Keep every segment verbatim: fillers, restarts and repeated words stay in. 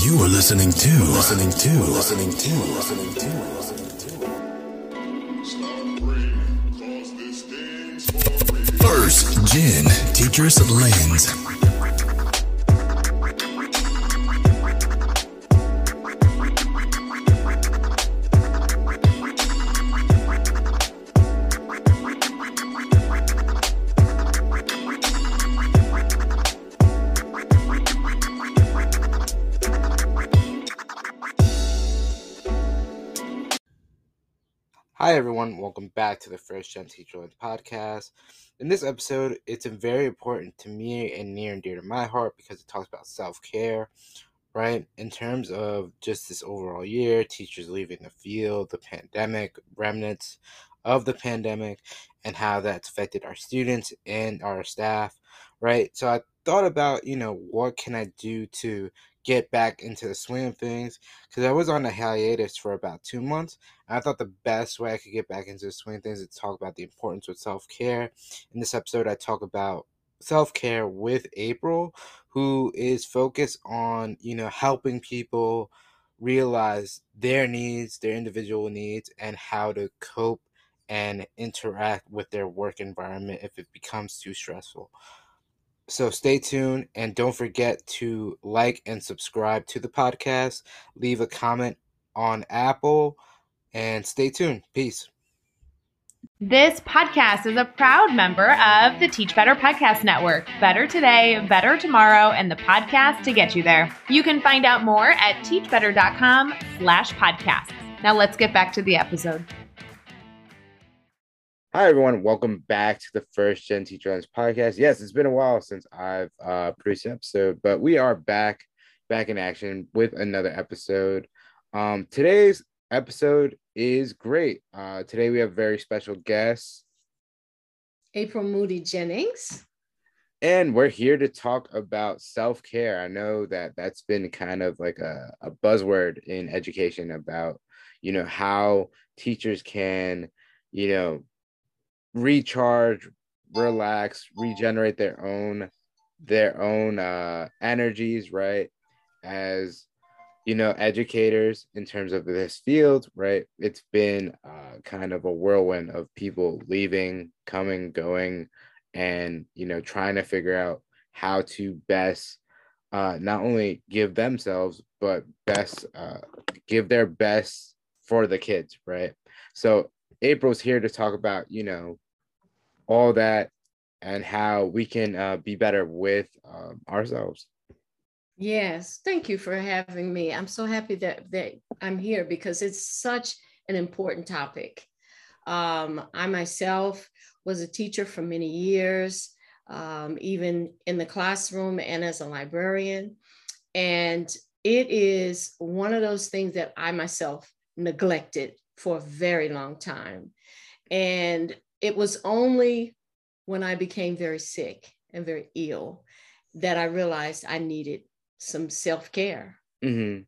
You are listening to, listening to, listening to, listening to, listening to. First Gen Teachers Lens. Hi everyone, welcome back to the First Gen Teacher Lens podcast. In this episode, it's very important to me and near and dear to my heart because it talks about self-care, right? In terms of just this overall year, teachers leaving the field, the pandemic, remnants of the pandemic, and how that's affected our students and our staff, right? So I thought about, you know, what can I do to get back into the swing of things, because I was on a hiatus for about two months, and I thought the best way I could get back into the swing of things is to talk about the importance of self-care. In this episode, I talk about self-care with April, who is focused on, you know, helping people realize their needs, their individual needs, and how to cope and interact with their work environment if it becomes too stressful. So stay tuned and don't forget to like and subscribe to the podcast. Leave a comment on Apple and stay tuned. Peace. This podcast is a proud member of the Teach Better Podcast Network. Better today, better tomorrow, and the podcast to get you there. You can find out more at teachbetter.com slash podcasts. Now let's get back to the episode. Hi, everyone. Welcome back to the First Gen Teacher Lens podcast. Yes, it's been a while since I've uh, produced an episode, but we are back, back in action with another episode. Um, today's episode is great. Uh, today we have very special guests, April Moody Jennings. And we're here to talk about self-care. I know that that's been kind of like a, a buzzword in education about, you know, how teachers can, you know, recharge, relax, regenerate their own their own uh energies, right? As you know, educators in terms of this field, right? It's been uh kind of a whirlwind of people leaving, coming, going, and you know, trying to figure out how to best uh not only give themselves but best uh give their best for the kids, right? So April's here to talk about, you know, all that and how we can uh, be better with um, ourselves. Yes, thank you for having me. I'm so happy that, that I'm here because it's such an important topic. Um, I myself was a teacher for many years, um, even in the classroom and as a librarian. And it is one of those things that I myself neglected for a very long time. And it was only when I became very sick and very ill that I realized I needed some self-care. Mm-hmm.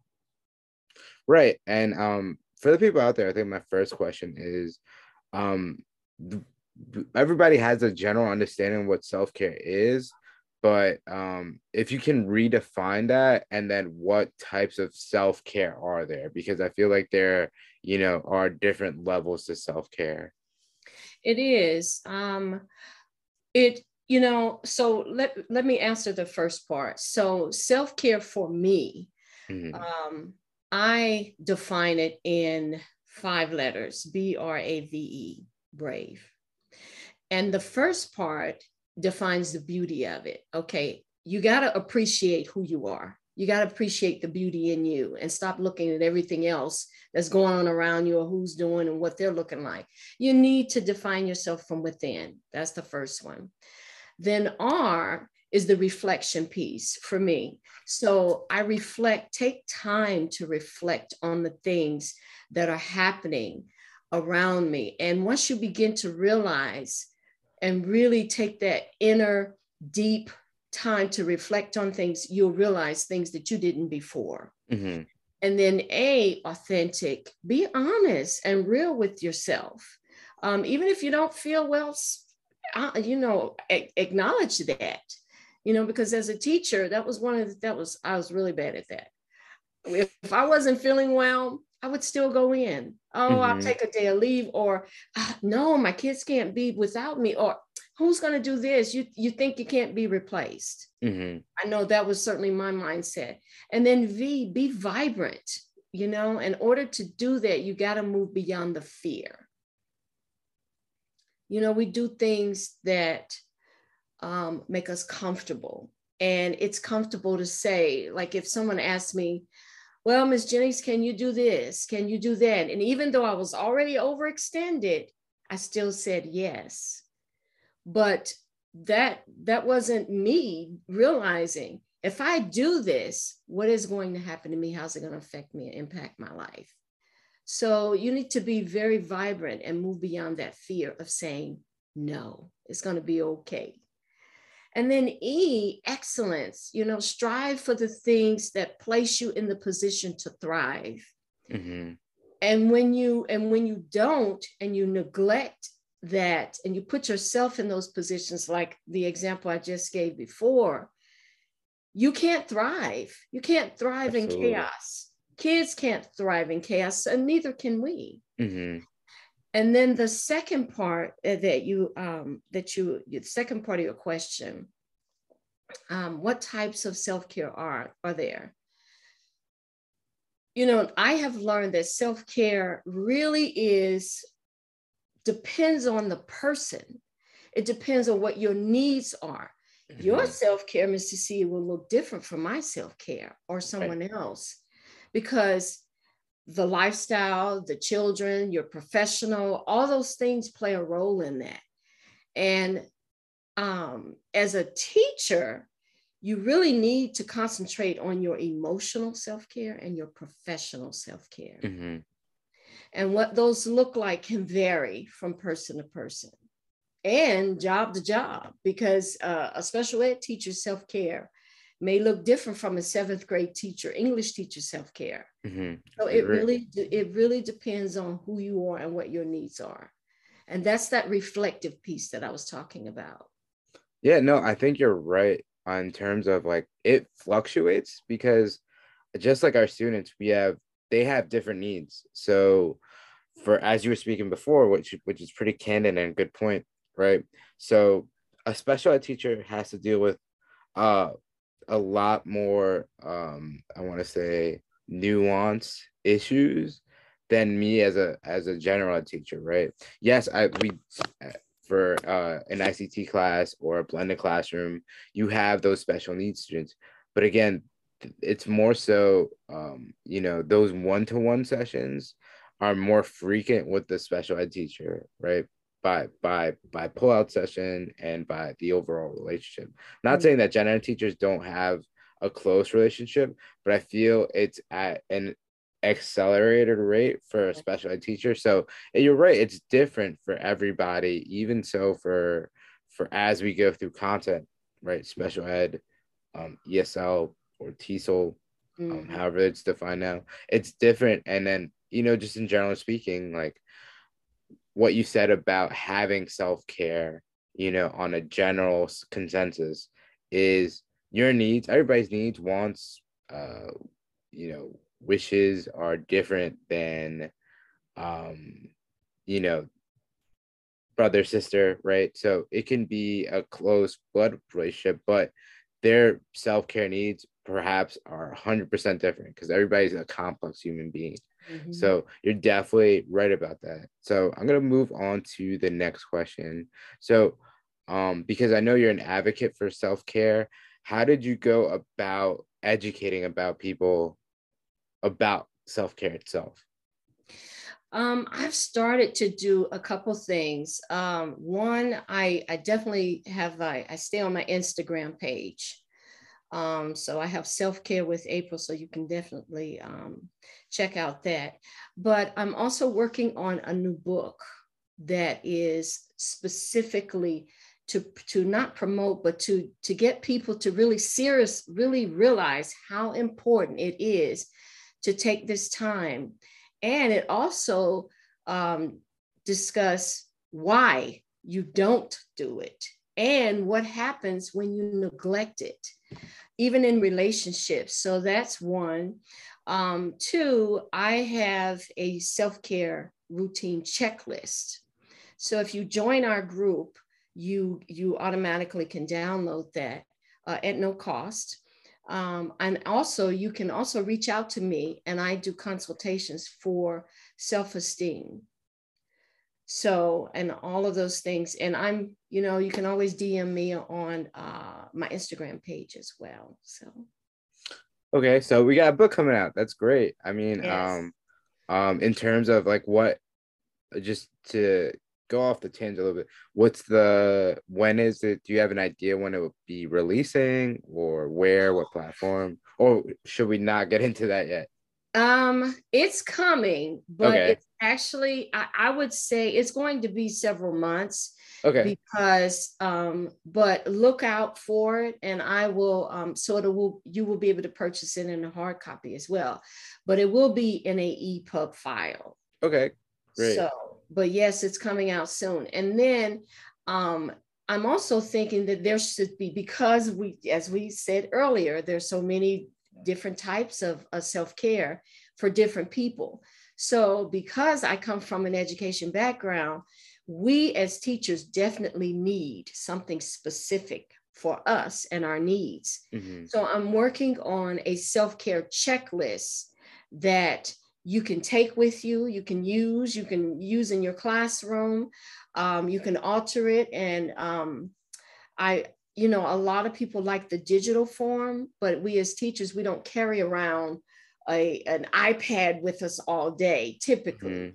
Right. And um, for the people out there, I think my first question is, um, everybody has a general understanding of what self-care is, but um, if you can redefine that, and then what types of self-care are there? Because I feel like there, you know, are different levels to self-care. It is. Um, it, you know, so let, let me answer the first part. So self-care for me, mm-hmm. um, I define it in five letters, B R A V E, brave. And the first part defines the beauty of it. Okay, you got to appreciate who you are. You got to appreciate the beauty in you and stop looking at everything else that's going on around you or who's doing and what they're looking like. You need to define yourself from within. That's the first one. Then R is the reflection piece for me. So I reflect, take time to reflect on the things that are happening around me. And once you begin to realize and really take that inner deep time to reflect on things, you'll realize things that you didn't before. Mm-hmm. And then A, authentic, be honest and real with yourself. Um, even if you don't feel well, uh, you know, a- acknowledge that, you know, because as a teacher, that was one of the, that was, I was really bad at that. if, if I wasn't feeling well, I would still go in. Oh, mm-hmm. I'll take a day of leave, or ah, no, my kids can't be without me, or who's going to do this? You, you think you can't be replaced. Mm-hmm. I know that was certainly my mindset. And then V, be vibrant. You know, in order to do that, you got to move beyond the fear. You know, we do things that um, make us comfortable. And it's comfortable to say, like if someone asks me, well, Miz Jennings, can you do this? Can you do that? And even though I was already overextended, I still said yes. But that, that wasn't me realizing, if I do this, what is going to happen to me? How's it going to affect me and impact my life? So you need to be very vibrant and move beyond that fear of saying, no, it's going to be okay. And then E, excellence, you know, strive for the things that place you in the position to thrive. Mm-hmm. And when you, and when you don't, and you neglect that, and you put yourself in those positions, like the example I just gave before, you can't thrive. You can't thrive Absolutely. in chaos. Kids can't thrive in chaos, and neither can we. Mm-hmm. And then the second part that you, um, that you, the second part of your question, um, what types of self-care are, are there? You know, I have learned that self-care really is, depends on the person. It depends on what your needs are. Mm-hmm. Your self-care, Miz Cecilia, will look different from my self-care or someone right. else, because the lifestyle, the children, your professional, all those things play a role in that. And um, as a teacher, you really need to concentrate on your emotional self-care and your professional self-care. Mm-hmm. And what those look like can vary from person to person and job to job, because uh, a special ed teacher's self-care may look different from a seventh grade teacher, English teacher self-care. Mm-hmm. So it really, it really depends on who you are and what your needs are. And that's that reflective piece that I was talking about. Yeah, no, I think you're right on terms of like, it fluctuates, because just like our students, we have, they have different needs. So for, as you were speaking before, which, which is pretty candid and a good point, right? So a special ed teacher has to deal with uh, a lot more, um, I want to say, nuanced issues than me as a as a general ed teacher, right? Yes, I we for uh, an I C T class or a blended classroom, you have those special needs students, but again, it's more so, um, you know, those one-to-one sessions are more frequent with the special ed teacher, right? By by by pull-out session and by the overall relationship. Not mm-hmm. saying that gen ed teachers don't have a close relationship, but I feel it's at an accelerated rate for a special ed teacher. So you're right, it's different for everybody, even so for for as we go through content, right? Special ed, um, E S L or T E S O L, mm-hmm. um, however it's defined now, it's different. And then, you know, just in general speaking, like what you said about having self-care, you know, on a general consensus is your needs, everybody's needs, wants, uh, you know, wishes are different than, um, you know, brother, sister, right? So it can be a close blood relationship, but their self-care needs perhaps are one hundred percent different, because everybody's a complex human being. Mm-hmm. So you're definitely right about that. So I'm going to move on to the next question. So um, because I know you're an advocate for self-care, how did you go about educating about people about self-care itself? Um, I've started to do a couple things. Um, one, I, I definitely have, I, I stay on my Instagram page. Um, so I have Self-Care with April, so you can definitely um, check out that. But I'm also working on a new book that is specifically to, to not promote, but to, to get people to really serious, really realize how important it is to take this time. And it also um, discuss why you don't do it and what happens when you neglect it, even in relationships. So that's one. Um, two, I have a self-care routine checklist. So if you join our group, you, you automatically can download that uh, at no cost. Um, and also you can also reach out to me, and I do consultations for self-esteem. So, and all of those things. And I'm, you know, you can always D M me on uh, my Instagram page as well. So. Okay. So we got a book coming out. That's great. I mean, Yes. um, um, in terms of like what, just to go off the tangent a little bit, what's the, when is it, do you have an idea when it will be releasing, or where, what platform, or should we not get into that yet? Um, it's coming, but Okay. it's actually, I, I would say it's going to be several months. Okay. Because, um, but look out for it, and I will, um, so it will, you will be able to purchase it in a hard copy as well, but it will be in a E P U B file. Okay. Great. So, but yes, it's coming out soon. And then, um, I'm also thinking that there should be, because we, as we said earlier, there's so many different types of, of self-care for different people. So because I come from an education background, we as teachers definitely need something specific for us and our needs. Mm-hmm. So I'm working on a self-care checklist that you can take with you, you can use, you can use in your classroom, um, you can alter it. And um, I, you know, a lot of people like the digital form, but we as teachers, we don't carry around a, an iPad with us all day, typically. Mm-hmm.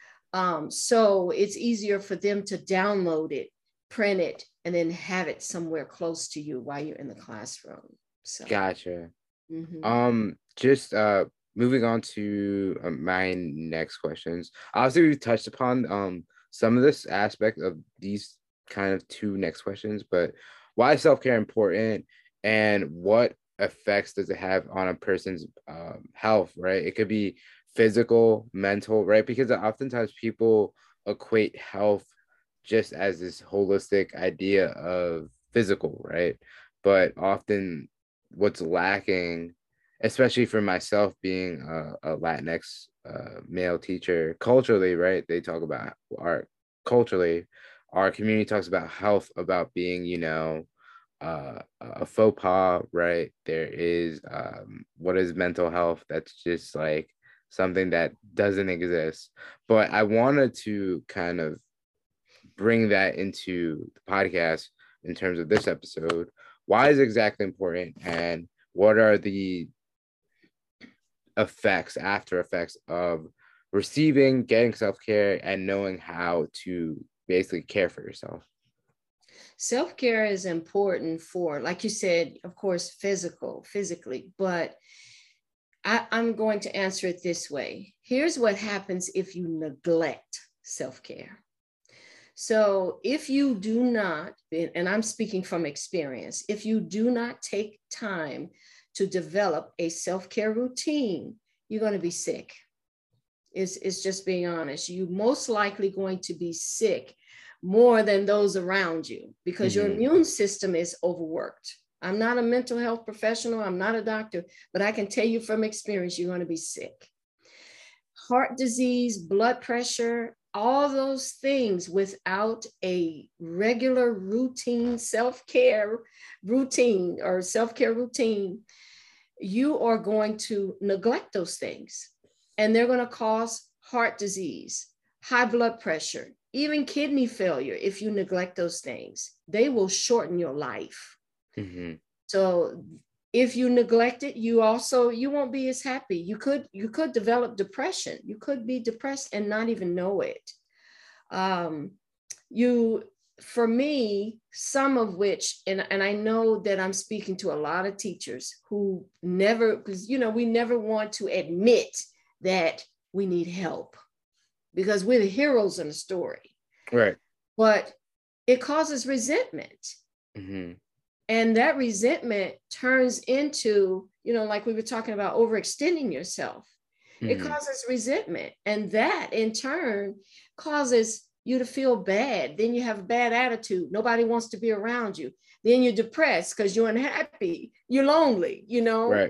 Um, so it's easier for them to download it, print it, and then have it somewhere close to you while you're in the classroom. So. Gotcha. Mm-hmm. Um, just uh, moving on to uh, my next questions. Obviously, we've touched upon um some of this aspect of these kind of two next questions, but why is self-care important, and what effects does it have on a person's um, health, right? It could be physical, mental, right? Because oftentimes people equate health just as this holistic idea of physical, right? But often what's lacking, especially for myself being a, a Latinx uh, male teacher, culturally, right? They talk about our culturally, our community talks about health, about being, you know, uh, a faux pas, right? There is um, what is mental health? That's just like something that doesn't exist. But I wanted to kind of bring that into the podcast in terms of this episode. Why is it exactly important, and what are the effects, after effects of receiving, getting self-care, and knowing how to basically care for yourself? Self-care is important for, like you said, of course, physical, physically, but I, I'm going to answer it this way. Here's what happens if you neglect self-care. So if you do not, and I'm speaking from experience, if you do not take time to develop a self-care routine, you're going to be sick. It's, it's just being honest. You're most likely going to be sick more than those around you, because mm-hmm. your immune system is overworked. I'm not a mental health professional. I'm not a doctor, but I can tell you from experience, you're going to be sick. Heart disease, blood pressure, all those things without a regular routine self-care routine or self-care routine, you are going to neglect those things. And they're going to cause heart disease, high blood pressure, even kidney failure. If you neglect those things, they will shorten your life. Mm-hmm. So if you neglect it, you also, you won't be as happy. You could, you could develop depression. You could be depressed and not even know it. Um, you, for me, some of which, and, and I know that I'm speaking to a lot of teachers who never, because, you know, we never want to admit that we need help because we're the heroes in the story. Right. But it causes resentment. Mm-hmm. And that resentment turns into, you know, like we were talking about, overextending yourself. Mm-hmm. It causes resentment. And that in turn causes you to feel bad. Then you have a bad attitude. Nobody wants to be around you. Then you're depressed because you're unhappy. You're lonely, you know? Right.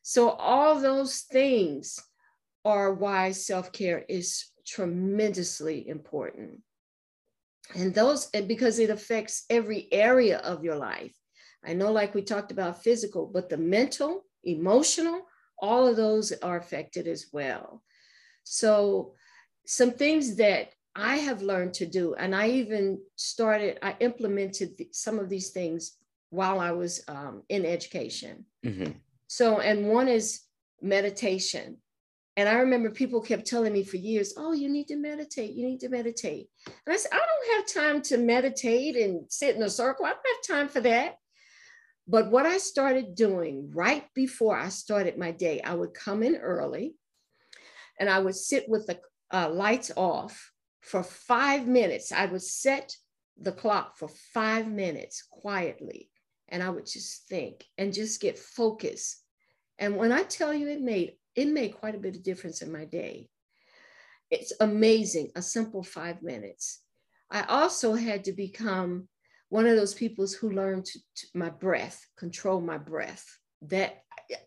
So all those things are why self-care is tremendously important. And those, and because it affects every area of your life. I know, like we talked about physical, but the mental, emotional, all of those are affected as well. So some things that I have learned to do, and I even started, I implemented some of these things while I was um, in education. Mm-hmm. So, and one is meditation. And I remember people kept telling me for years, oh, you need to meditate, you need to meditate. And I said, I don't have time to meditate and sit in a circle. I don't have time for that. But what I started doing right before I started my day, I would come in early and I would sit with the uh, lights off for five minutes. I would set the clock for five minutes quietly. And I would just think and just get focused. And when I tell you it made, it made quite a bit of difference in my day. It's amazing, a simple five minutes. I also had to become one of those people who learned to, to my breath, control my breath. That,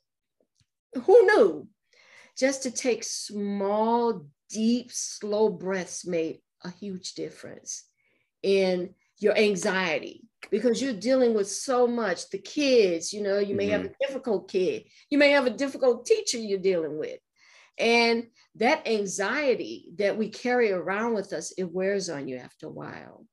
who knew? Just to take small, deep, slow breaths made a huge difference in your anxiety, because you're dealing with so much. The kids, you know, you may mm-hmm. have a difficult kid. You may have a difficult teacher you're dealing with. And that anxiety that we carry around with us, it wears on you after a while.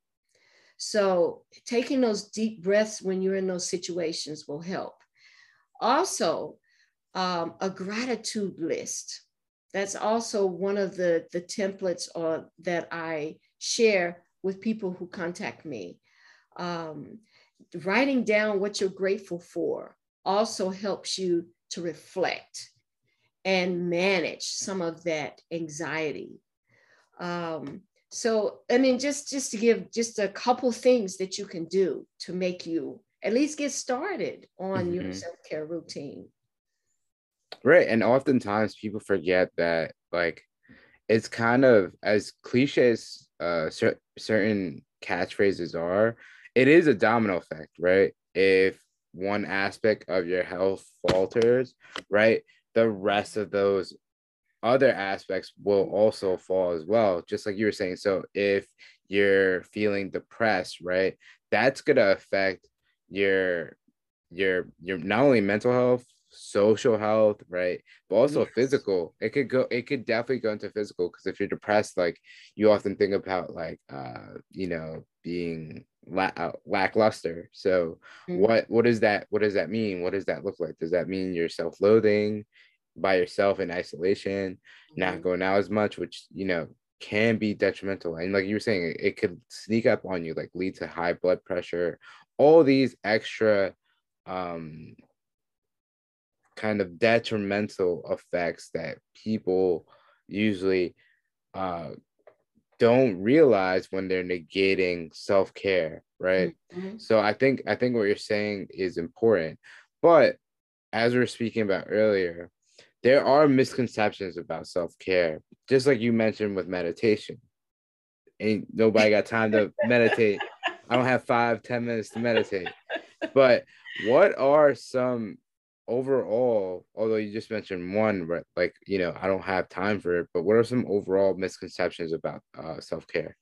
So taking those deep breaths when you're in those situations will help. Also, um, a gratitude list. That's also one of the, the templates or, that I share with people who contact me. Um, writing down what you're grateful for also helps you to reflect and manage some of that anxiety. Um, so, I mean, just, just to give just a couple things that you can do to make you at least get started on mm-hmm. your self-care routine. Right. And oftentimes people forget that, like, it's kind of, as cliche as uh, cer- certain catchphrases are, it is a domino effect, right? If one aspect of your health falters, right, the rest of those other aspects will also fall as well, just like you were saying. So if you're feeling depressed, right, that's going to affect your, your, your not only mental health, social health, right, but also yes. physical. It could go, it could definitely go into physical, because if you're depressed, like, you often think about, like, uh, you know, being la- uh, lackluster. So mm-hmm. what, what does that, what does that mean? What does that look like? Does that mean you're self-loathing, by yourself in isolation, mm-hmm. not going out as much, which, you know, can be detrimental? And like you were saying, it, it could sneak up on you, like lead to high blood pressure, all these extra um, kind of detrimental effects that people usually uh, don't realize when they're negating self-care, right? Mm-hmm. So I think, I think what you're saying is important. But as we were speaking about earlier, there are misconceptions about self-care, just like you mentioned with meditation. Ain't nobody got time to meditate. I don't have five, ten minutes to meditate. But what are some overall, although you just mentioned one, right, like, you know, I don't have time for it, but what are some overall misconceptions about uh, self-care?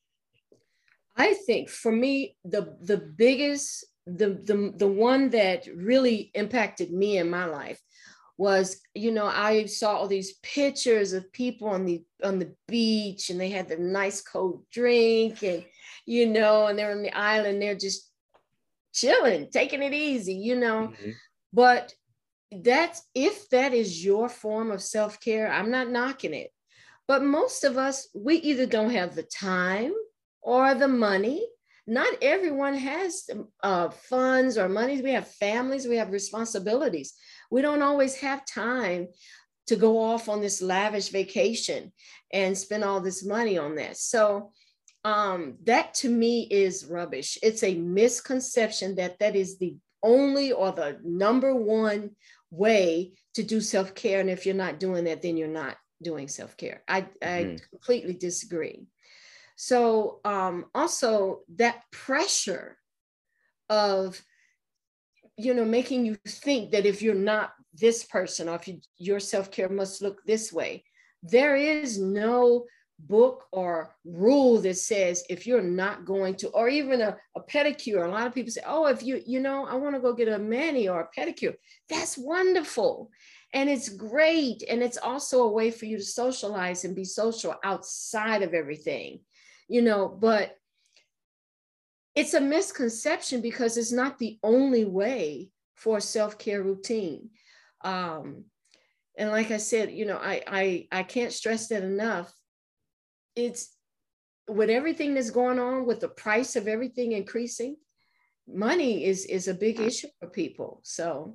I think for me, the the biggest, the, the, the one that really impacted me in my life was, you know, I saw all these pictures of people on the on the beach, and they had the nice cold drink, and, you know, and they're on the island, they're just chilling, taking it easy, you know. Mm-hmm. But that's, if that is your form of self-care, I'm not knocking it. But most of us, we either don't have the time or the money. Not everyone has uh, funds or money. We have families, we have responsibilities. We don't always have time to go off on this lavish vacation and spend all this money on that. So um, that to me is rubbish. It's a misconception that that is the only or the number one way to do self-care. And if you're not doing that, then you're not doing self-care. I, mm-hmm. I completely disagree. So um, also that pressure of, you know, making you think that if you're not this person, or if you, your self-care must look this way. There is no book or rule that says if you're not going to, or even a, a pedicure. A lot of people say, oh, if you, you know, I want to go get a mani or a pedicure. That's wonderful. And it's great. And it's also a way for you to socialize and be social outside of everything, you know, but it's a misconception because it's not the only way for a self-care routine. Um, and like I said, you know, I, I, I can't stress that enough. It's with everything that's going on with the price of everything increasing, money is, is a big issue for people. So.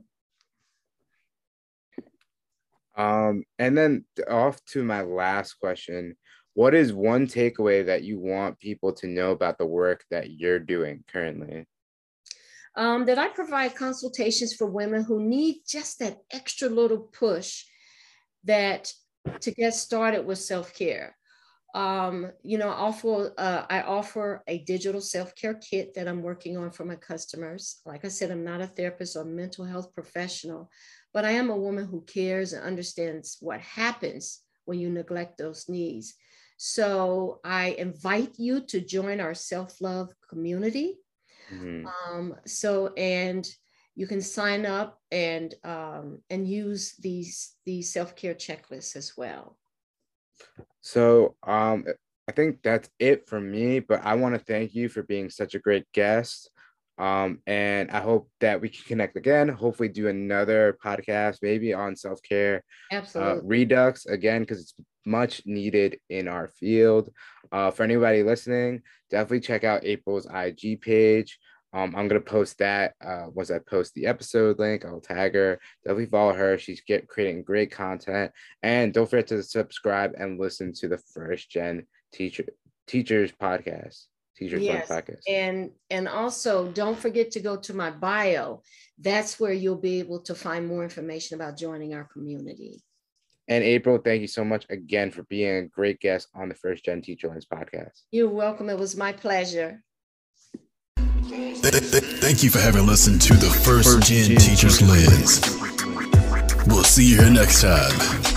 Um, and then off to my last question. What is one takeaway that you want people to know about the work that you're doing currently? Um, that I provide consultations for women who need just that extra little push that to get started with self-care. Um, you know, I offer, uh, I offer a digital self-care kit that I'm working on for my customers. Like I said, I'm not a therapist or mental health professional, but I am a woman who cares and understands what happens when you neglect those needs. So I invite you to join our self-love community. Mm-hmm. Um, so, and you can sign up and, um, and use these, these self-care checklists as well. So um, I think that's it for me, but I want to thank you for being such a great guest. Um, and I hope that we can connect again, hopefully do another podcast, maybe on self-care. Absolutely. Uh, Redux again, because it's much needed in our field. Uh, for anybody listening, definitely check out April's I G page. Um, I'm going to post that uh, once I post the episode link. I'll tag her. Definitely follow her. She's get, creating great content. And don't forget to subscribe and listen to the First Gen Teacher Teachers Podcast. Teachers yes. Podcast. And, and also don't forget to go to my bio. That's where you'll be able to find more information about joining our community. And April, thank you so much again for being a great guest on the First Gen Teacher Lens podcast. You're welcome. It was my pleasure. Th- th- thank you for having listened to the First, First Gen, Gen Teacher's Lens. We'll see you here next time.